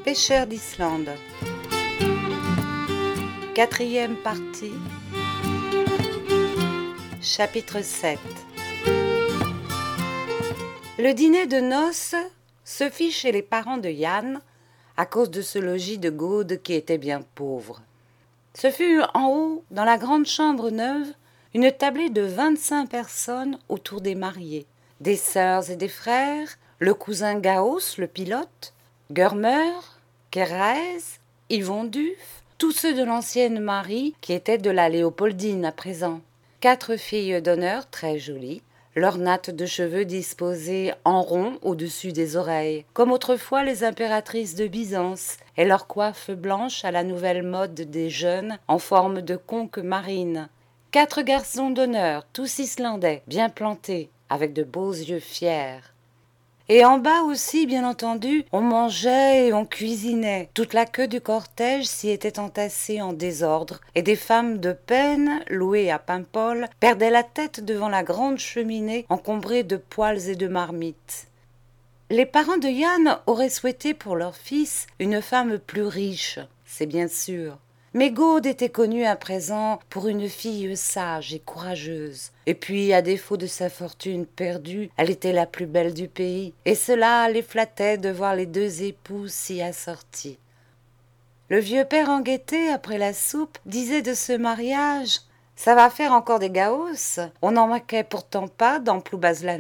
Pêcheurs d'Islande. Quatrième partie. Chapitre 7. Le dîner de noces se fit chez les parents de Jan à cause de ce logis de Gaude qui était bien pauvre. Ce fut en haut, dans la grande chambre neuve, une tablée de 25 personnes autour des mariés, des sœurs et des frères, le cousin Gauss, le pilote, Görmer, Keraez, Yvon Duf, tous ceux de l'ancienne Marie qui étaient de la Léopoldine à présent. 4 filles d'honneur très jolies, leurs nattes de cheveux disposées en rond au-dessus des oreilles, comme autrefois les impératrices de Byzance, et leurs coiffes blanches à la nouvelle mode des jeunes en forme de conque marine. 4 garçons d'honneur, tous islandais, bien plantés, avec de beaux yeux fiers. Et en bas aussi, bien entendu, on mangeait et on cuisinait. Toute la queue du cortège s'y était entassée en désordre, et des femmes de peine, louées à Paimpol, perdaient la tête devant la grande cheminée encombrée de poêles et de marmites. Les parents de Jan auraient souhaité pour leur fils une femme plus riche, c'est bien sûr. Mais Gaude était connue à présent pour une fille sage et courageuse. Et puis, à défaut de sa fortune perdue, elle était la plus belle du pays. Et cela les flattait de voir les 2 époux si assortis. Le vieux père en gaieté, après la soupe, disait de ce mariage « Ça va faire encore des Gauss. On n'en manquait pourtant pas dans Ploubazlanec. »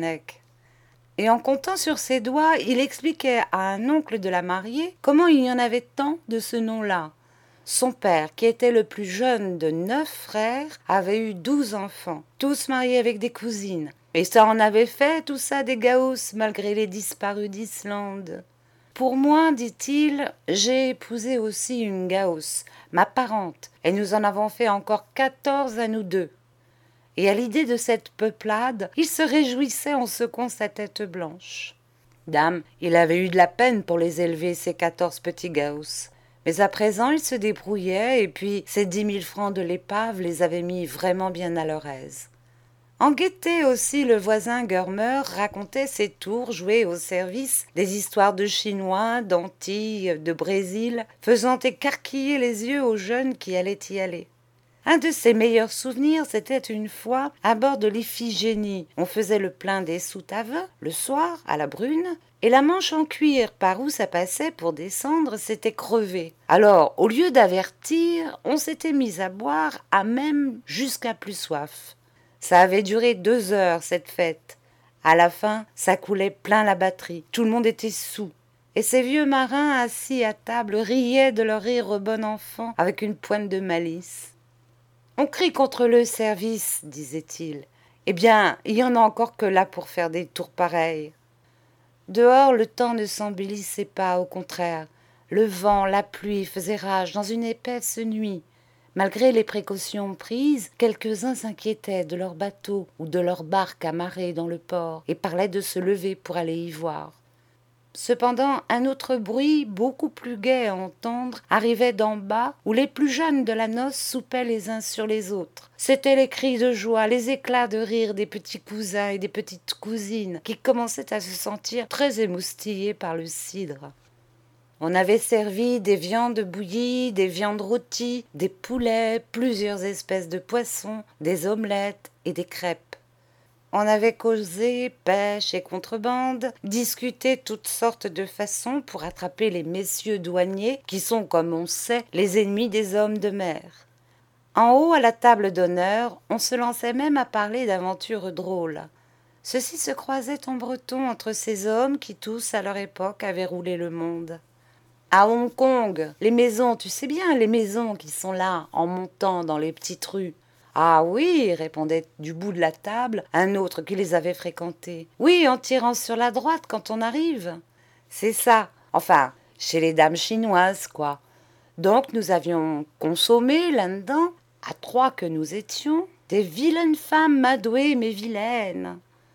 Et en comptant sur ses doigts, il expliquait à un oncle de la mariée comment il y en avait tant de ce nom-là. Son père, qui était le plus jeune de 9 frères, avait eu 12 enfants, tous mariés avec des cousines. Et ça en avait fait tout ça des Gauss, malgré les disparus d'Islande. Pour moi, dit-il, j'ai épousé aussi une Gauss, ma parente, et nous en avons fait encore 14 à nous deux. Et à l'idée de cette peuplade, il se réjouissait en secouant sa tête blanche. Dame, il avait eu de la peine pour les élever, ces 14 petits Gauss. Mais à présent, il se débrouillait, et puis ces 10 000 francs de l'épave les avaient mis vraiment bien à leur aise. En gaieté aussi, le voisin Görmer racontait ses tours joués au service des histoires de Chinois, d'Antilles, de Brésil, faisant écarquiller les yeux aux jeunes qui allaient y aller. Un de ses meilleurs souvenirs, c'était une fois à bord de l'Iphigénie. On faisait le plein des soutaves, le soir, à la brune, et la manche en cuir par où ça passait pour descendre s'était crevée. Alors, au lieu d'avertir, on s'était mis à boire à même jusqu'à plus soif. Ça avait duré 2 heures, cette fête. À la fin, ça coulait plein la batterie. Tout le monde était saoul. Et ces vieux marins assis à table riaient de leur rire au bon enfant avec une pointe de malice. On crie contre le service, disait-il. Eh bien, il y en a encore que là pour faire des tours pareils. Dehors, le temps ne s'embellissait pas, au contraire. Le vent, la pluie faisaient rage dans une épaisse nuit. Malgré les précautions prises, quelques-uns s'inquiétaient de leur bateau ou de leur barque amarrée dans le port et parlaient de se lever pour aller y voir. Cependant, un autre bruit, beaucoup plus gai à entendre, arrivait d'en bas, où les plus jeunes de la noce soupaient les uns sur les autres. C'étaient les cris de joie, les éclats de rire des petits cousins et des petites cousines, qui commençaient à se sentir très émoustillés par le cidre. On avait servi des viandes bouillies, des viandes rôties, des poulets, plusieurs espèces de poissons, des omelettes et des crêpes. On avait causé pêche et contrebande, discuté toutes sortes de façons pour attraper les messieurs douaniers qui sont, comme on sait, les ennemis des hommes de mer. En haut, à la table d'honneur, on se lançait même à parler d'aventures drôles. Ceci se croisait en breton entre ces hommes qui tous, à leur époque, avaient roulé le monde. À Hong Kong, les maisons, tu sais bien, les maisons qui sont là, en montant dans les petites rues. Ah oui, répondait du bout de la table un autre qui les avait fréquentées. Oui, en tirant sur la droite quand on arrive. C'est ça. Enfin, chez les dames chinoises, quoi. Donc nous avions consommé là-dedans, à 3 que nous étions, des vilaines femmes madouées mais vilaines.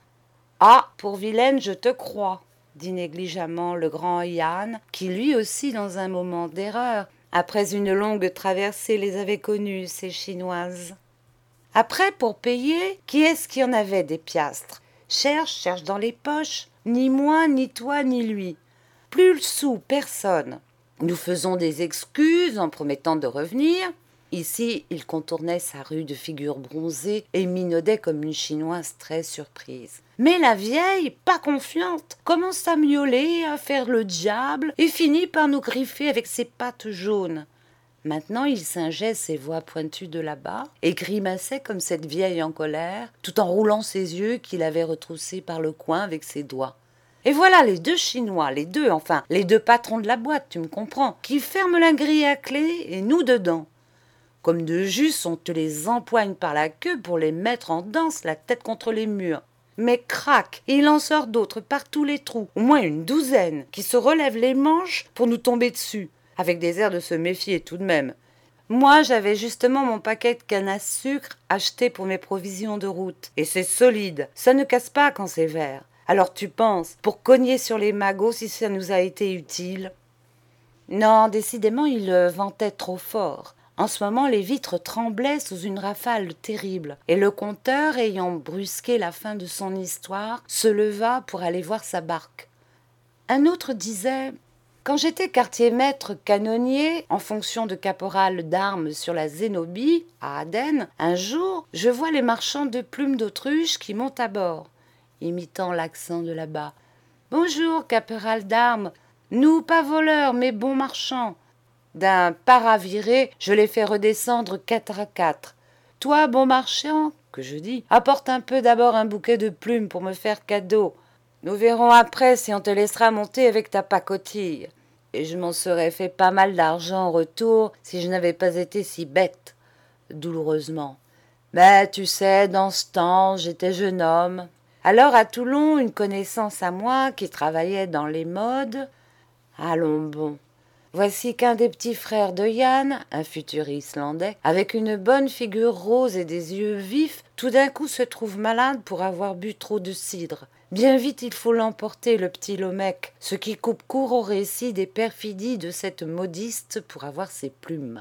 Ah, pour vilaine, je te crois, dit négligemment le grand Jan, qui lui aussi, dans un moment d'erreur, après une longue traversée, les avait connues, ces chinoises. Après, pour payer, qui est-ce qui en avait des piastres? Cherche dans les poches, ni moi, ni toi, ni lui. Plus le sou, personne. Nous faisons des excuses en promettant de revenir. Ici, il contournait sa rude figure bronzée et minaudait comme une chinoise très surprise. Mais la vieille, pas confiante, commence à miauler, à faire le diable et finit par nous griffer avec ses pattes jaunes. Maintenant, il singeait ses voix pointues de là-bas et grimaçait comme cette vieille en colère, tout en roulant ses yeux qu'il avait retroussés par le coin avec ses doigts. Et voilà les deux Chinois, les deux patrons de la boîte, tu me comprends, qui ferment la grille à clé et nous dedans. Comme de juste, on te les empoigne par la queue pour les mettre en danse, la tête contre les murs. Mais crac, il en sort d'autres par tous les trous, au moins une douzaine, qui se relèvent les manches pour nous tomber dessus, avec des airs de se méfier tout de même. Moi, j'avais justement mon paquet de canne à sucre acheté pour mes provisions de route, et c'est solide, ça ne casse pas quand c'est vert. Alors tu penses, pour cogner sur les magots si ça nous a été utile? Non, décidément, il ventait trop fort. En ce moment, les vitres tremblaient sous une rafale terrible, et le conteur, ayant brusqué la fin de son histoire, se leva pour aller voir sa barque. Un autre disait « Quand j'étais quartier-maître canonnier, en fonction de caporal d'armes sur la Zénobie, à Aden, un jour, je vois les marchands de plumes d'autruche qui montent à bord. » imitant l'accent de là-bas. « Bonjour, caporal d'armes, nous pas voleurs, mais bons marchands. » D'un paraviré, je les fais redescendre 4 à 4. Toi, bon marchand, que je dis, apporte un peu d'abord un bouquet de plumes pour me faire cadeau. Nous verrons après si on te laissera monter avec ta pacotille. Et je m'en serais fait pas mal d'argent en retour si je n'avais pas été si bête, douloureusement. Mais tu sais, dans ce temps, j'étais jeune homme. Alors à Toulon, une connaissance à moi qui travaillait dans les modes. Allons bon. Voici qu'un des petits frères de Yann, un futur Islandais, avec une bonne figure rose et des yeux vifs, tout d'un coup se trouve malade pour avoir bu trop de cidre. Bien vite il faut l'emporter, le petit Lomec, ce qui coupe court au récit des perfidies de cette modiste pour avoir ses plumes.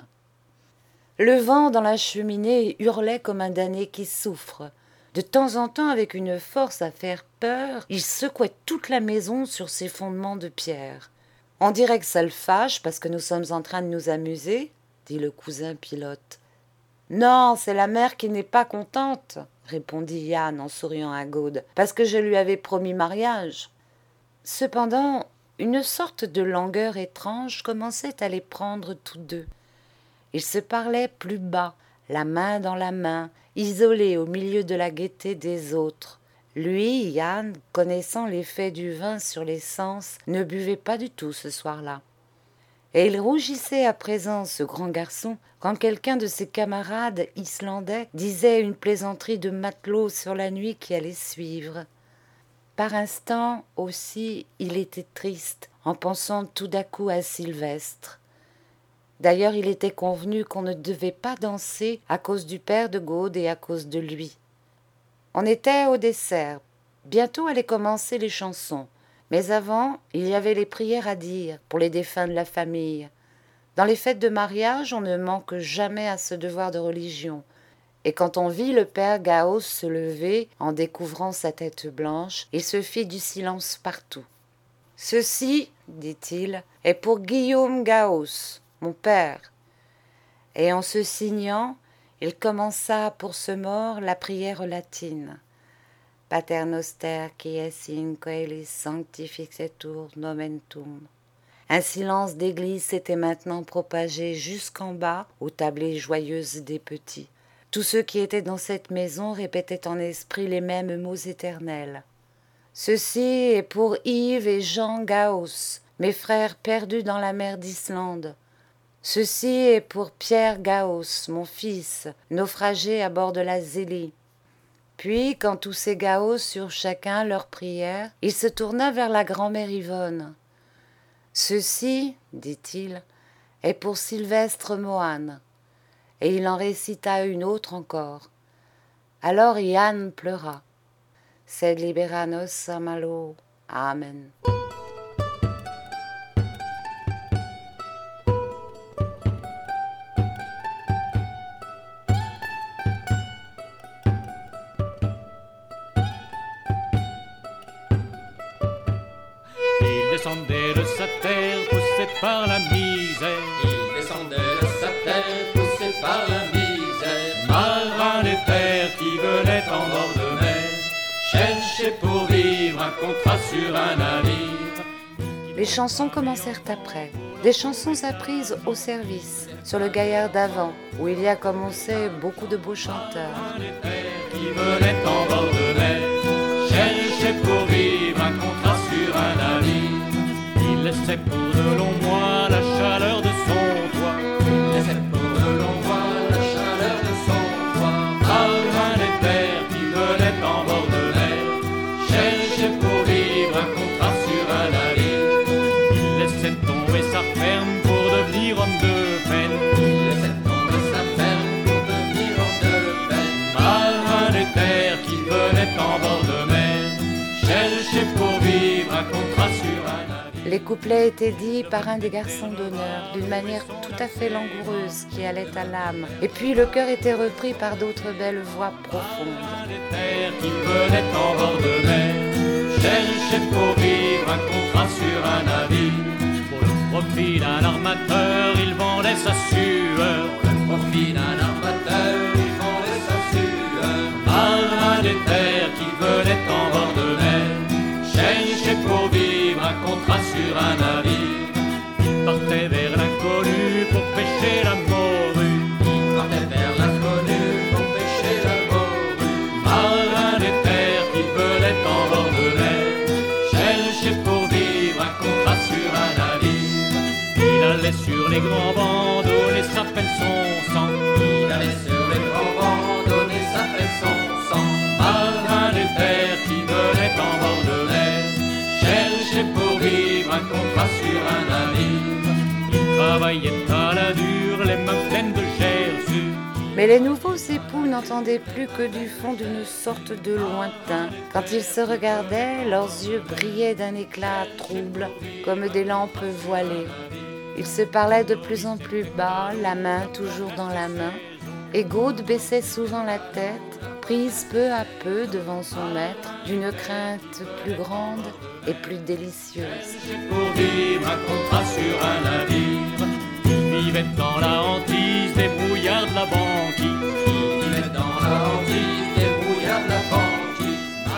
Le vent dans la cheminée hurlait comme un damné qui souffre. De temps en temps, avec une force à faire peur, il secouait toute la maison sur ses fondements de pierre. « On dirait que ça le fâche parce que nous sommes en train de nous amuser, » dit le cousin pilote. « Non, c'est la mère qui n'est pas contente, » répondit Yann en souriant à Gaude, « parce que je lui avais promis mariage. » Cependant, une sorte de langueur étrange commençait à les prendre tous deux. Ils se parlaient plus bas, la main dans la main, isolés au milieu de la gaieté des autres. Lui, Yann, connaissant l'effet du vin sur les sens, ne buvait pas du tout ce soir-là. Et il rougissait à présent, ce grand garçon, quand quelqu'un de ses camarades islandais disait une plaisanterie de matelot sur la nuit qui allait suivre. Par instants aussi, il était triste, en pensant tout d'un coup à Sylvestre. D'ailleurs, il était convenu qu'on ne devait pas danser à cause du père de Gaude et à cause de lui. On était au dessert. Bientôt allaient commencer les chansons. Mais avant, il y avait les prières à dire pour les défunts de la famille. Dans les fêtes de mariage, on ne manque jamais à ce devoir de religion. Et quand on vit le père Gauss se lever en découvrant sa tête blanche, il se fit du silence partout. « Ceci, dit-il, est pour Guillaume Gauss, mon père. » Et en se signant, il commença pour ce mort la prière latine. Pater noster qui es in coelis sanctificetur nomen tuum. Un silence d'église s'était maintenant propagé jusqu'en bas aux tablées joyeuses des petits. Tous ceux qui étaient dans cette maison répétaient en esprit les mêmes mots éternels. Ceci est pour Yves et Jean Gauss, mes frères perdus dans la mer d'Islande. Ceci est pour Pierre Gauss, mon fils, naufragé à bord de la Zélie. Puis, quand tous ces Gauss eurent chacun leur prière, il se tourna vers la grand-mère Yvonne. « Ceci, dit-il, est pour Sylvestre Mohan. » Et il en récita une autre encore. Alors Yann pleura. « Sed libera nos a malo. Amen. » Il descendait de sa terre, poussait poussé par la misère. Il descendait de sa terre, poussé par la misère. Marin des terres qui venaient en bord de mer, cherchait pour vivre un contrat sur un navire. Les chansons commencèrent après, des chansons apprises au service, sur le gaillard d'avant, où il y a, comme on sait, beaucoup de beaux chanteurs. Qui venait en bord de mer, cherchait pour vivre un contrat sur un navire. Il laissait pour de longs mois la chaleur de son toit. Il laissait pour de longs mois la chaleur de son toit. Marin des terres qui venait en bord de mer, cherchait pour vivre un contrat sur un navire. Il laissait tomber sa ferme pour devenir homme de peine. Il laissait tomber sa ferme pour devenir homme de peine. Marin des terres qui venait en bord de mer, cherchait pour vivre un contrat sur un navire. Les couplets étaient dits par un des garçons d'honneur, d'une manière tout à fait langoureuse qui allait à l'âme. Et puis le chœur était repris par d'autres belles voix profondes. Des terres qui venaient en bord de mer, cherchait pour vivre un contrat sur un navire. Pour le profit d'un armateur, il vendait sa sueur. Au profit d'un armateur, il vendait sa sueur. Marin des terres qui venaient en bord de mer, cherchait pour vivre un contrat sur un navire. Il partait vers l'inconnu pour pêcher la morue. Il partait vers l'inconnu pour pêcher la morue. Marin des terres qui venaient en bord de mer, cherchait pour vivre un contrat sur un navire. Il allait sur les grands bancs donner sa peine son sang. Il allait sur les grands vents donner sa peine son sang. Marin des terres qui venaient en bord de mer, cherchait pour vivre un contrat sur un navire. Il travaillait à la dure, les mains pleines de gerçures. Mais les nouveaux époux n'entendaient plus que du fond d'une sorte de lointain. Quand ils se regardaient, leurs yeux brillaient d'un éclat trouble, comme des lampes voilées. Ils se parlaient de plus en plus bas, la main toujours dans la main, et Gaude baissait souvent la tête, prise peu à peu devant son maître, d'une crainte plus grande et plus délicieuse. Pour vivre un contrat sur un navire, il vivait dans la hantise des brouillards de la banquise. Il vivait dans la hantise des brouillards de la banquise.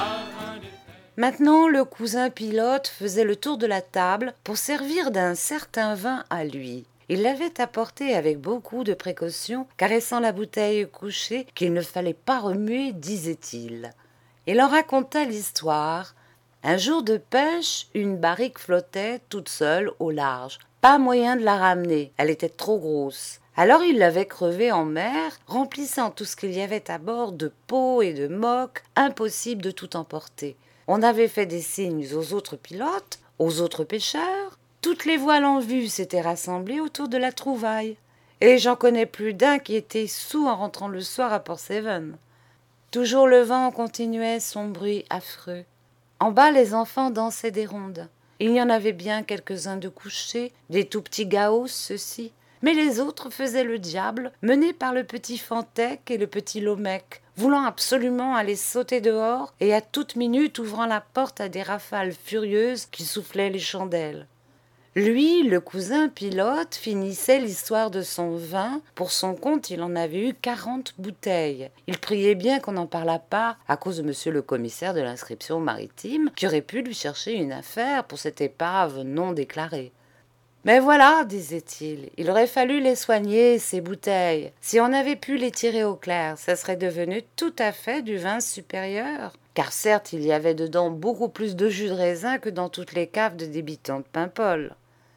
Maintenant, le cousin pilote faisait le tour de la table pour servir d'un certain vin à lui. Il l'avait apporté avec beaucoup de précaution, caressant la bouteille couchée qu'il ne fallait pas remuer, disait-il. Il en raconta l'histoire. Un jour de pêche, une barrique flottait toute seule au large. Pas moyen de la ramener, elle était trop grosse. Alors il l'avait crevée en mer, remplissant tout ce qu'il y avait à bord de peaux et de moques, impossible de tout emporter. On avait fait des signes aux autres pilotes, aux autres pêcheurs. Toutes les voiles en vue s'étaient rassemblées autour de la trouvaille. Et j'en connais plus d'un qui était saoul en rentrant le soir à Port-Seven. Toujours le vent continuait son bruit affreux. En bas, les enfants dansaient des rondes. Il y en avait bien quelques-uns de couchés, des tout petits gaos, ceux-ci. Mais les autres faisaient le diable, menés par le petit Fantec et le petit Lomec, voulant absolument aller sauter dehors et à toute minute ouvrant la porte à des rafales furieuses qui soufflaient les chandelles. Lui, le cousin pilote, finissait l'histoire de son vin. Pour son compte, il en avait eu 40 bouteilles. Il priait bien qu'on n'en parlât pas à cause de monsieur le commissaire de l'inscription maritime, qui aurait pu lui chercher une affaire pour cette épave non déclarée. Mais voilà, disait-il, il aurait fallu les soigner, ces bouteilles. Si on avait pu les tirer au clair, ça serait devenu tout à fait du vin supérieur. Car certes, il y avait dedans beaucoup plus de jus de raisin que dans toutes les caves de débitants de Paimpol.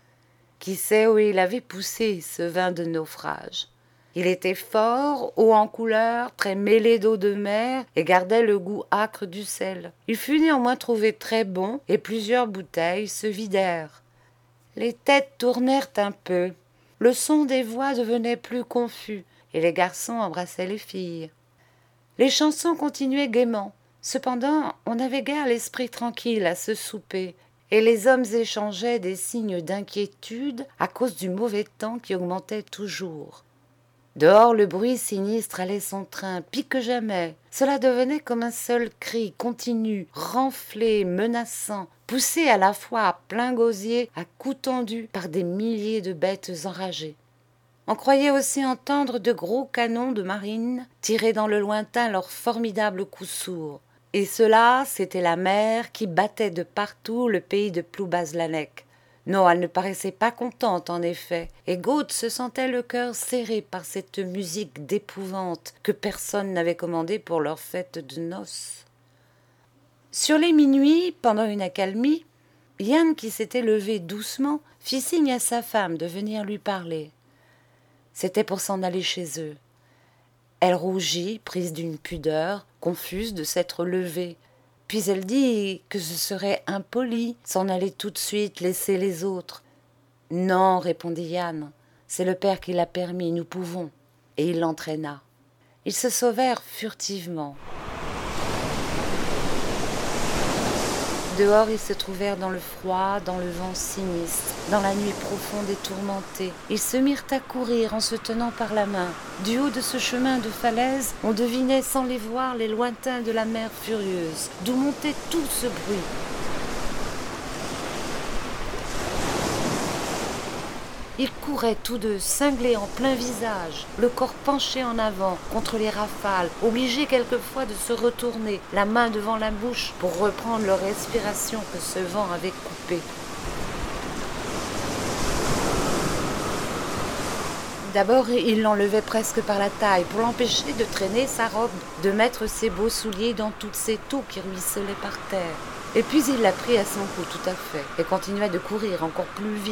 Qui sait où il avait poussé ce vin de naufrage? Il était fort, haut en couleur, très mêlé d'eau de mer et gardait le goût âcre du sel. Il fut néanmoins trouvé très bon et plusieurs bouteilles se vidèrent. Les têtes tournèrent un peu, le son des voix devenait plus confus et les garçons embrassaient les filles. Les chansons continuaient gaiement. Cependant, on n'avait guère l'esprit tranquille à ce souper, et les hommes échangeaient des signes d'inquiétude à cause du mauvais temps qui augmentait toujours. Dehors, le bruit sinistre allait son train, pis que jamais. Cela devenait comme un seul cri continu, renflé, menaçant, poussés à la fois à plein gosier, à coups tendus par des milliers de bêtes enragées. On croyait aussi entendre de gros canons de marine tirer dans le lointain leurs formidables coups sourds. Et cela, c'était la mer qui battait de partout le pays de Ploubazlanec. Non, elle ne paraissait pas contente, en effet, et Gaude se sentait le cœur serré par cette musique d'épouvante que personne n'avait commandée pour leur fête de noces. Sur les minuit, pendant une accalmie, Yann, qui s'était levé doucement, fit signe à sa femme de venir lui parler. C'était pour s'en aller chez eux. Elle rougit, prise d'une pudeur, confuse de s'être levée. Puis elle dit que ce serait impoli, s'en aller tout de suite, laisser les autres. « Non, répondit Yann, c'est le père qui l'a permis, nous pouvons. » Et il l'entraîna. Ils se sauvèrent furtivement. Dehors, ils se trouvèrent dans le froid, dans le vent sinistre, dans la nuit profonde et tourmentée. Ils se mirent à courir en se tenant par la main. Du haut de ce chemin de falaise, on devinait sans les voir les lointains de la mer furieuse, d'où montait tout ce bruit. Ils couraient tous deux, cinglés en plein visage, le corps penché en avant contre les rafales, obligés quelquefois de se retourner, la main devant la bouche pour reprendre leur respiration que ce vent avait coupée. D'abord, il l'enlevait presque par la taille pour l'empêcher de traîner sa robe, de mettre ses beaux souliers dans toutes ces toux qui ruisselaient par terre. Et puis il l'a pris à son cou tout à fait et continuait de courir encore plus vite.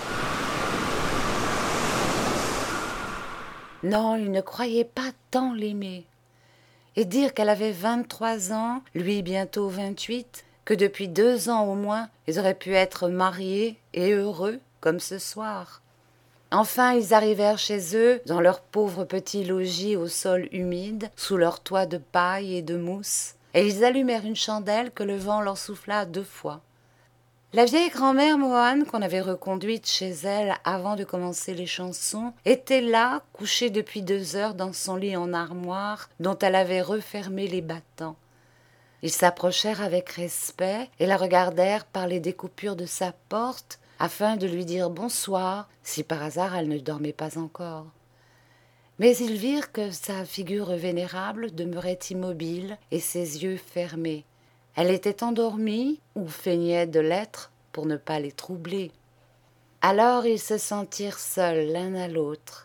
Non, il ne croyait pas tant l'aimer. Et dire qu'elle avait 23 ans, lui bientôt 28, que depuis 2 ans au moins, ils auraient pu être mariés et heureux, comme ce soir. Enfin, ils arrivèrent chez eux, dans leur pauvre petit logis au sol humide, sous leur toit de paille et de mousse, et ils allumèrent une chandelle que le vent leur souffla 2 fois. La vieille grand-mère Mohan, qu'on avait reconduite chez elle avant de commencer les chansons, était là, couchée depuis 2 heures dans son lit en armoire, dont elle avait refermé les battants. Ils s'approchèrent avec respect et la regardèrent par les découpures de sa porte, afin de lui dire bonsoir, si par hasard elle ne dormait pas encore. Mais ils virent que sa figure vénérable demeurait immobile et ses yeux fermés. Elle était endormie, ou feignait de l'être, pour ne pas les troubler. Alors ils se sentirent seuls l'un à l'autre.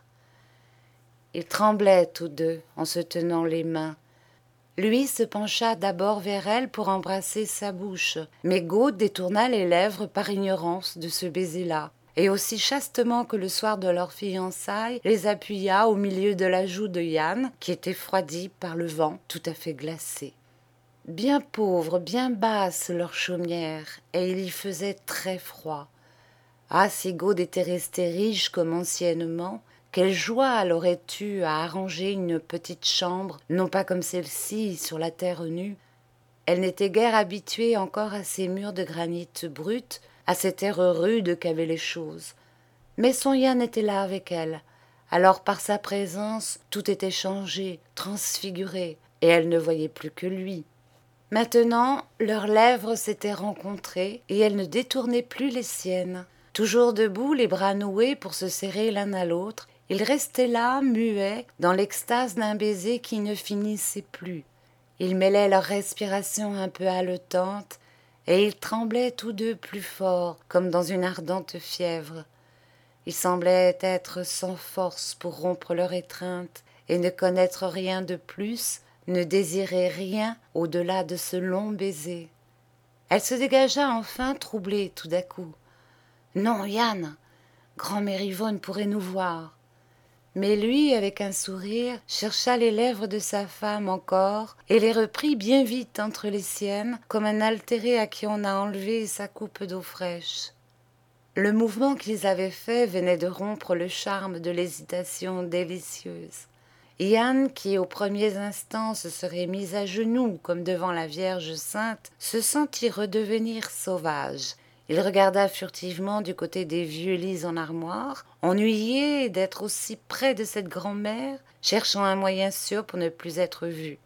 Ils tremblaient tous deux en se tenant les mains. Lui se pencha d'abord vers elle pour embrasser sa bouche, mais Gaude détourna les lèvres par ignorance de ce baiser-là, et aussi chastement que le soir de leur fiançailles, les appuya au milieu de la joue de Yann, qui était froidi par le vent, tout à fait glacé. Bien pauvre, bien basse leur chaumière, et il y faisait très froid. Ah, si Gaude était restée riche comme anciennement, quelle joie elle aurait eue à arranger une petite chambre, non pas comme celle-ci, sur la terre nue. Elle n'était guère habituée encore à ces murs de granit brut, à cet air rude qu'avaient les choses. Mais son Yann était là avec elle. Alors par sa présence, tout était changé, transfiguré, et elle ne voyait plus que lui. Maintenant, leurs lèvres s'étaient rencontrées et elle ne détournait plus les siennes. Toujours debout, les bras noués pour se serrer l'un à l'autre, ils restaient là, muets, dans l'extase d'un baiser qui ne finissait plus. Ils mêlaient leur respiration un peu haletante et ils tremblaient tous deux plus fort, comme dans une ardente fièvre. Ils semblaient être sans force pour rompre leur étreinte et ne connaître rien de plus, ne désirait rien au-delà de ce long baiser. Elle se dégagea enfin, troublée tout d'un coup. « Non, Yann, grand-mère Yvonne pourrait nous voir. » Mais lui, avec un sourire, chercha les lèvres de sa femme encore et les reprit bien vite entre les siennes, comme un altéré à qui on a enlevé sa coupe d'eau fraîche. Le mouvement qu'ils avaient fait venait de rompre le charme de l'hésitation délicieuse. Yann, qui aux premiers instants se serait mis à genoux comme devant la Vierge Sainte, se sentit redevenir sauvage. Il regarda furtivement du côté des vieux lits en armoire, ennuyé d'être aussi près de cette grand-mère, cherchant un moyen sûr pour ne plus être vu.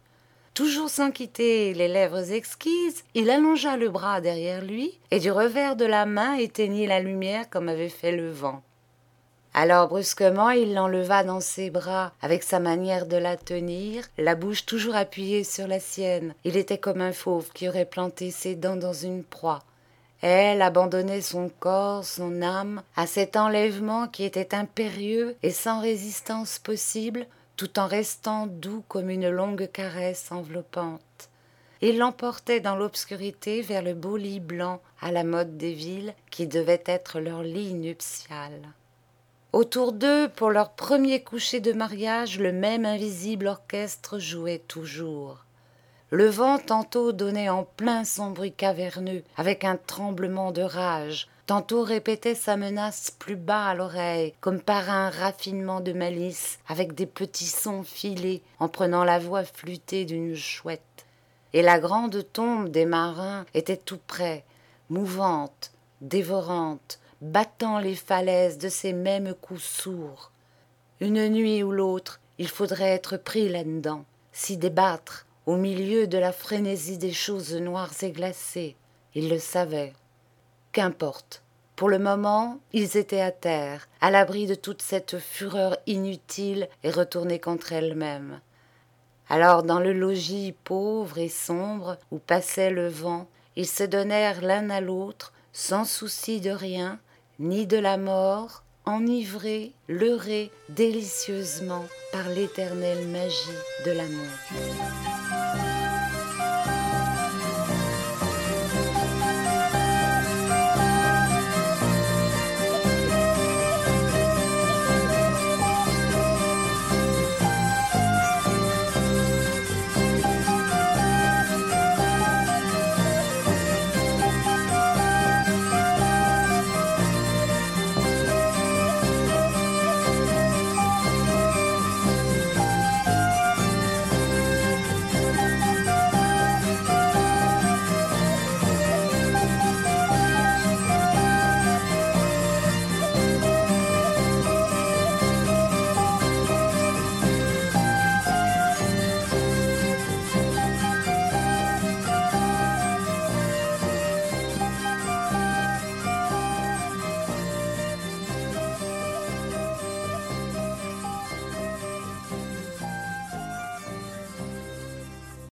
Toujours sans quitter les lèvres exquises, il allongea le bras derrière lui et du revers de la main éteignit la lumière comme avait fait le vent. Alors brusquement il l'enleva dans ses bras, avec sa manière de la tenir, la bouche toujours appuyée sur la sienne. Il était comme un fauve qui aurait planté ses dents dans une proie. Elle abandonnait son corps, son âme, à cet enlèvement qui était impérieux et sans résistance possible, tout en restant doux comme une longue caresse enveloppante. Il l'emportait dans l'obscurité vers le beau lit blanc à la mode des villes qui devait être leur lit nuptial. Autour d'eux, pour leur premier coucher de mariage, le même invisible orchestre jouait toujours. Le vent tantôt donnait en plein son bruit caverneux, avec un tremblement de rage, tantôt répétait sa menace plus bas à l'oreille, comme par un raffinement de malice, avec des petits sons filés, en prenant la voix flûtée d'une chouette. Et la grande tombe des marins était tout près, mouvante, dévorante, battant les falaises de ces mêmes coups sourds. Une nuit ou l'autre, il faudrait être pris là-dedans, s'y débattre, au milieu de la frénésie des choses noires et glacées. Il le savait. Qu'importe. Pour le moment, ils étaient à terre, à l'abri de toute cette fureur inutile et retournée contre elle-même. Alors, dans le logis pauvre et sombre où passait le vent, ils se donnèrent l'un à l'autre, sans souci de rien, ni de la mort, enivrés, leurrés délicieusement par l'éternelle magie de l'amour.